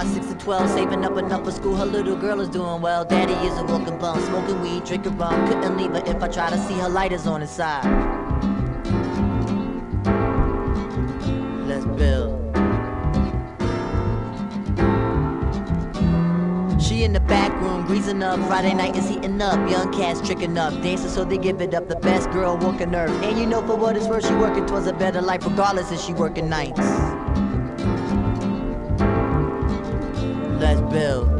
about 6 to 12, saving up enough for school. Her little girl is doing well. Daddy is a walking bum, smoking weed, drinking rum. Couldn't leave her if I try to see her lighters on inside. Let's build. She in the back room, greasing up. Friday night is heating up. Young cats tricking up, dancing so they give it up. The best girl walking earth. And you know for what it's worth, she working towards a better life, regardless if she working nights. Let's build.